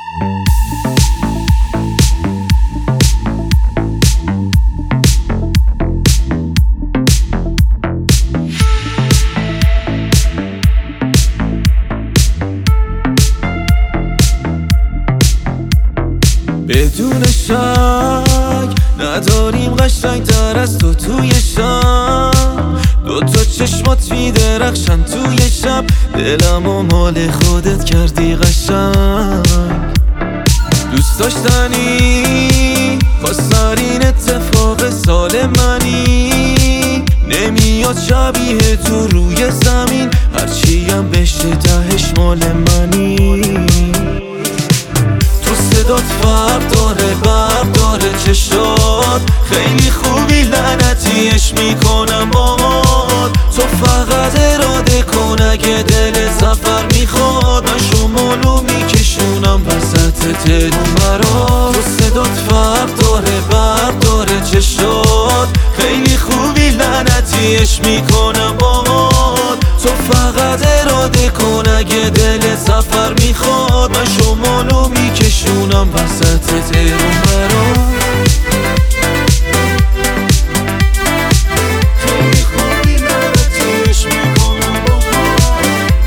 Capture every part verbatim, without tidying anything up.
بدون شک نداریم قشنگ تر از تو توی شب، دو تا چشمات میدرخشن توی شب، دلم و مال خودت کردی قشنگ. دوست داشتنی خواسترین اتفاق سال منی، نمیاد شبیه تو روی زمین، هرچیم بشه تهش مال منی. صدات فرق داره برق داره چشات، خیلی خوبی لعنتیش میکنم باهات. تو فقط اراده کن اگه دل سفر میخواد، من شمالو میکشونم وسط تهرون برات. تو صدات فرق داره برق داره چشات، خیلی خوبی لعنتیش میکنم باهات. تو فقط اراده کن اگه دل سفر میخواد، من شمالو میکشونم وسط تهرون برات. خیلی خوبی لعنتیش میکنم باهات،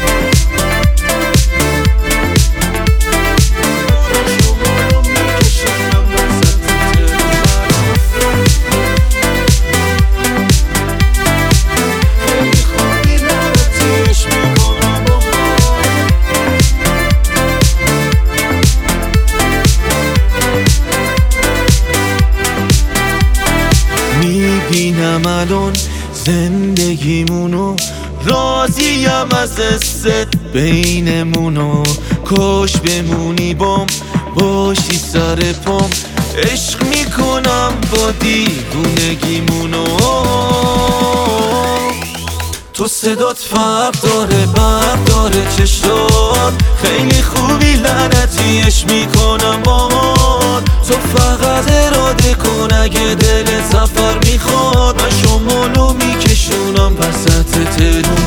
من شمالو میکشونم وسط تهرون برات. خیلی خوبی لعنتیش میکنم باهات. میبینم الان زندگیمونو، راضیم از است بینمونو، کاش بمونی بام باشی سر پام، عشق میکنم با دیوونگیمونو. تو صدات فرق داره برق داره چشات، خیلی خوبی لعنتیش میکنم باهات. تو فقط اراده کن اگه دل سفر میخواد، من شمالو میکشونم وسط تهرون